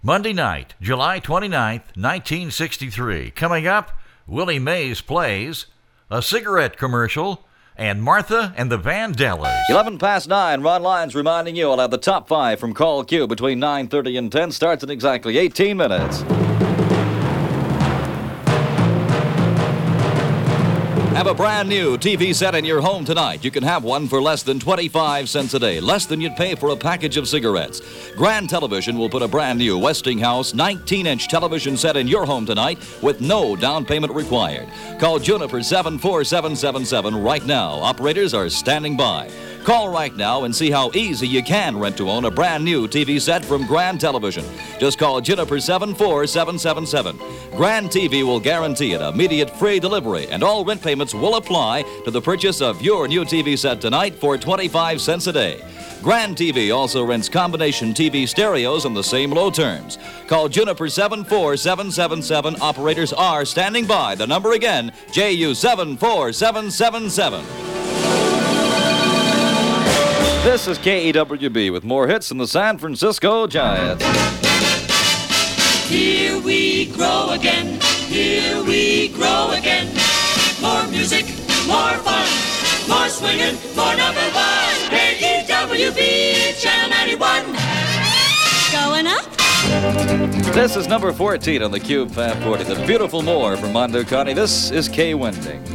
Monday night, July 29th, 1963. Coming up, Willie Mays Plays, a cigarette commercial, and Martha and the Vandellas. 11 past 9. Ron Lyons reminding you I'll have the top 5 from Call Q between 9:30 and 10. Starts in exactly 18 minutes. Have a brand new TV set in your home tonight. You can have one for less than 25 cents a day, less than you'd pay for a package of cigarettes. Grand Television will put a brand new Westinghouse 19-inch television set in your home tonight with no down payment required. Call Juniper 74777 right now. Operators are standing by. Call right now and see how easy you can rent to own a brand new TV set from Grand Television. Just call Juniper 74777. Grand TV will guarantee an immediate free delivery, and all rent payments will apply to the purchase of your new TV set tonight for 25 cents a day. Grand TV also rents combination TV stereos on the same low terms. Call Juniper 74777. Operators are standing by. The number again, JU 74777. This is KEWB with more hits from the San Francisco Giants. Here we grow again, here we grow again. More music, more fun, more swinging, more number one. KEWB, Channel 91. Going up. This is number 14 on the Cube Fab 40. The beautiful More from Mondo County. This is Kay Wending.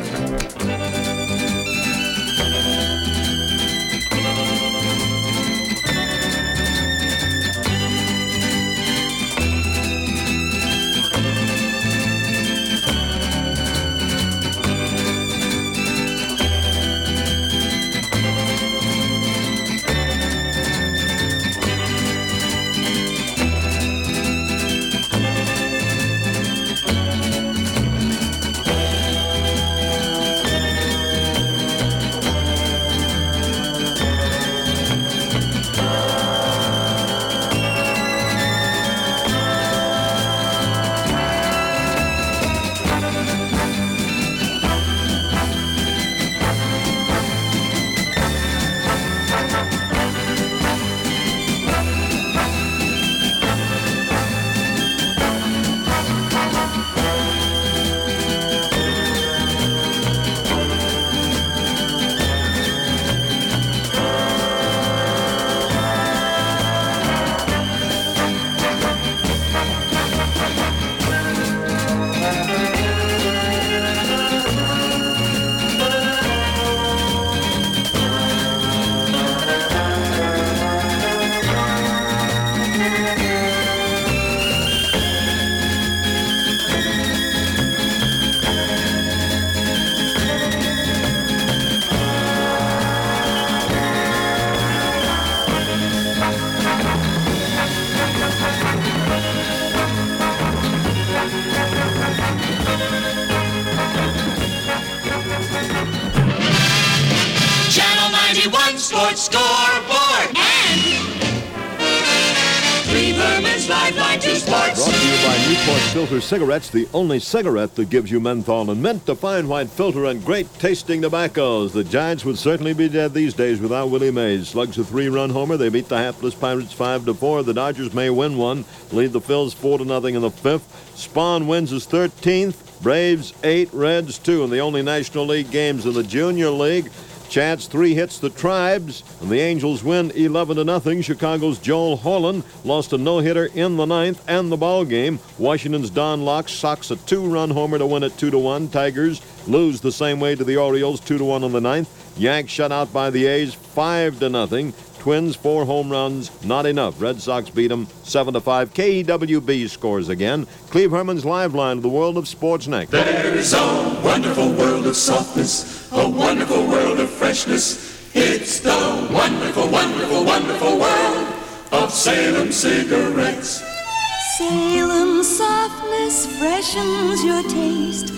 Sports Scoreboard and Cleve Herman's Lifeline to Sports. Brought to you by Newport Filter Cigarettes, the only cigarette that gives you menthol and mint, a fine white filter, and great tasting tobaccos. The Giants would certainly be dead these days without Willie Mays. Slugs a 3-run homer. They beat the hapless Pirates 5-4. The Dodgers may win one. Lead the Phils 4-0 in the fifth. Spawn wins his 13th. Braves 8, Reds 2 in the only National League games in the Junior League. Chance 3 hits the Tribes, and the Angels win 11-0. Chicago's Joel Holland lost a no-hitter in the 9th and the ball game. Washington's Don Locke socks a 2-run homer to win it 2-1. Tigers lose the same way to the Orioles 2-1 on the 9th. Yanks shut out by the A's 5-0. Twins 4 home runs, not enough. Red Sox beat them 7-5. KEWB scores again. Cleve Herman's Lifeline to the world of sports next. There is a wonderful world of softness, a wonderful world of freshness. It's the wonderful, wonderful, wonderful world of Salem cigarettes. Salem softness freshens your taste.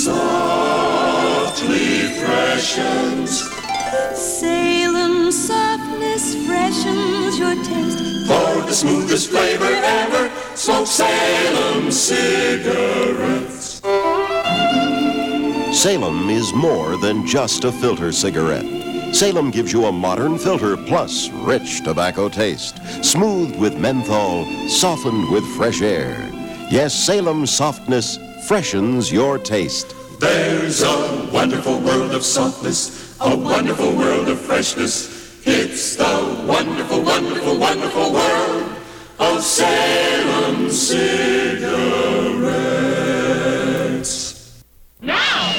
Softly freshens. Salem softness freshens your taste. For the smoothest flavor ever, smoke Salem cigarettes. Salem is more than just a filter cigarette. Salem gives you a modern filter plus rich tobacco taste. Smooth with menthol, softened with fresh air. Yes, Salem's softness freshens your taste. There's a wonderful world of softness, a wonderful world of freshness. It's the wonderful, wonderful, wonderful world of Salem cigarettes. Now,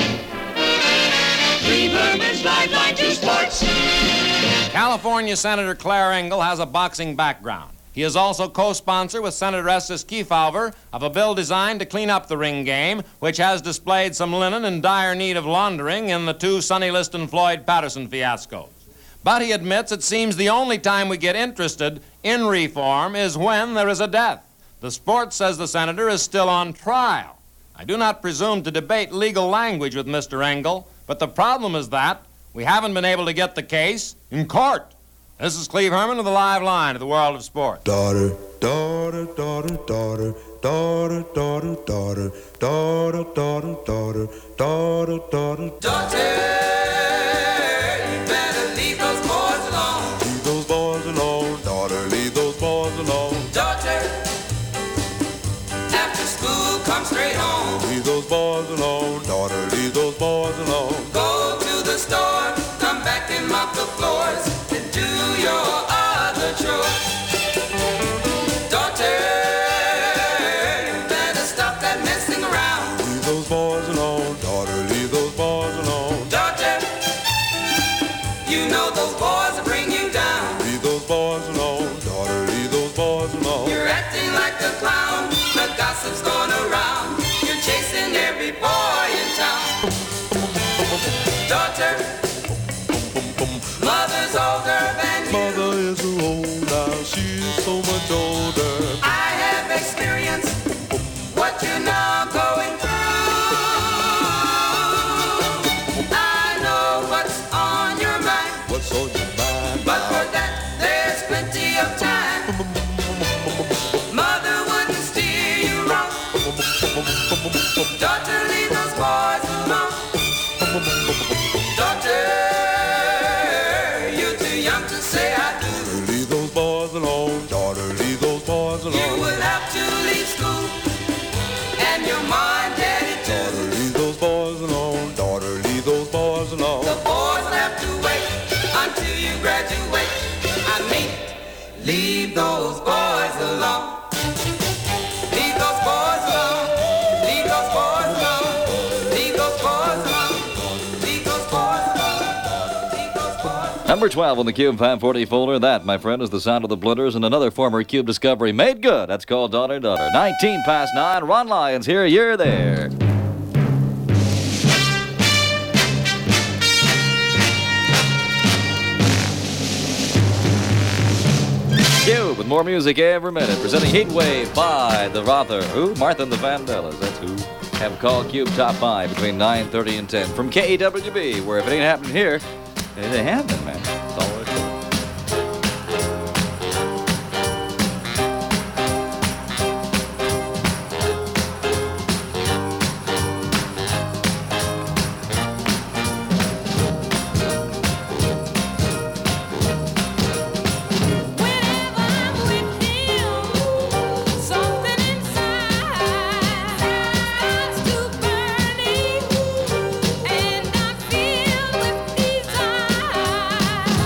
Lee Berman's Lifeline to Sports. California Senator Claire Engel has a boxing background. He is also co-sponsor with Senator Estes Kefauver of a bill designed to clean up the ring game, which has displayed some linen in dire need of laundering in the two Sonny Liston-Floyd Patterson fiascos. But he admits it seems the only time we get interested in reform is when there is a death. The sport, says the senator, is still on trial. I do not presume to debate legal language with Mr. Engel, but the problem is that we haven't been able to get the case in court. This is Cleve Herman with the live line of the world of sport. Daughter, daughter, daughter, daughter, daughter, daughter, daughter, daughter, daughter, daughter, daughter, daughter. Daughter, you better leave those boys alone. Leave those boys alone, daughter, leave those boys alone. Daughter, after school, come straight home. Leave those boys alone, daughter, leave those boys alone. Go to the store, come back and mop the floors, and do your other chores. Daughter, you better stop that messing around. Leave those boys alone, daughter, leave those boys alone. Daughter, you know those boys will bring you down. Leave those boys alone, daughter, leave those boys alone. You're acting like a clown, the gossip's going around. You're chasing every boy in town. Daughter, mother's older than you. Mother is so old now, she's so much older. I have experienced what you're now going through. I know what's on your mind, What's on your mind? but for that there's plenty of time. Mother wouldn't steer you wrong. Daughter, leave those boys alone. Daughter, you're too young to say I do. Leave those boys alone, daughter, leave those boys You alone. will have to leave school, and your mom, daddy Daughter, too. leave those boys alone, daughter, leave those boys alone. The boys will have to wait until you graduate. I mean, leave those boys alone. Leave those boys alone. Leave those boys alone. Leave those boys alone. Leave those boys alone. Leave those boys alone. Number 12 on the Cube 540 folder. That, my friend, is the sound of the Blenders and another former Cube discovery made good. That's called Daughter, Daughter. 19 past 9. Ron Lyons here. You're there. Cube with more music every minute. Presenting Heat Wave by the Rother. Who? Martha and the Vandellas. That's who. Have called Cube Top 5 between 9:30 and 10 from KEWB, where if it ain't happening here, it ain't happening, man. That's all there is to it. Whenever I'm with him, something inside starts to burning, and I feel with desire.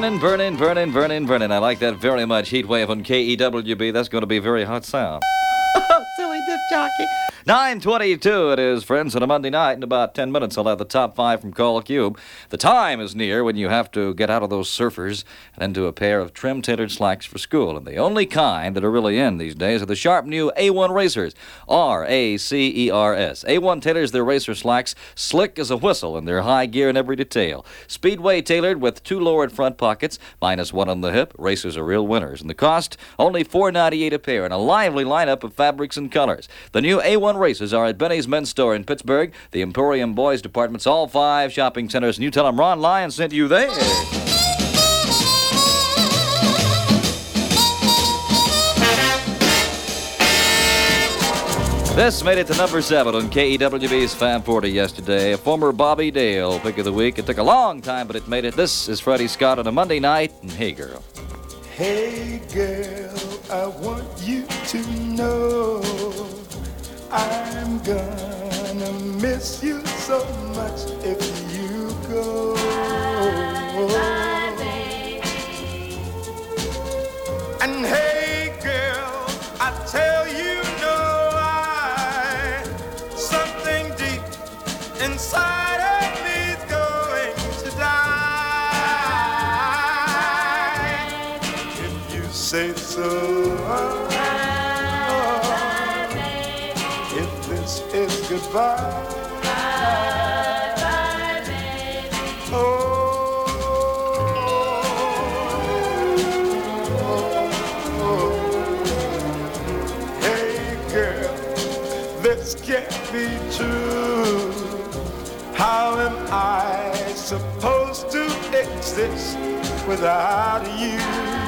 burning, burning, burning, burning, burning. I like that very much. Heat wave on KEWB. That's going to be a very hot sound. Silly disc jockey. 9:22 it is, friends, on a Monday night. In about 10 minutes, I'll have the top 5 from Call Cube. The time is near when you have to get out of those surfers and into a pair of trim-tailored slacks for school. And the only kind that are really in these days are the sharp new A1 Racers. R-A-C-E-R-S. A1 tailors their racer slacks slick as a whistle in their high gear in every detail. Speedway tailored with 2 lowered front pockets, -1 on the hip. Racers are real winners. And the cost, only $4.98 a pair, and a lively lineup of fabrics and colors. The new A1 Races are at Benny's Men's Store in Pittsburgh, the Emporium Boys Departments, all 5 shopping centers, and you tell them Ron Lyon sent you there. This made it to number 7 on KEWB's Fab 40 yesterday. A former Bobby Dale pick of the week. It took a long time, but it made it. This is Freddie Scott on a Monday night, and Hey Girl. Hey girl, I want you to know I'm gonna miss you so much if you go. And hey girl, I tell you something deep inside of me's going to die. If you say so. If this is goodbye. This can't be true. How am I supposed to exist without you?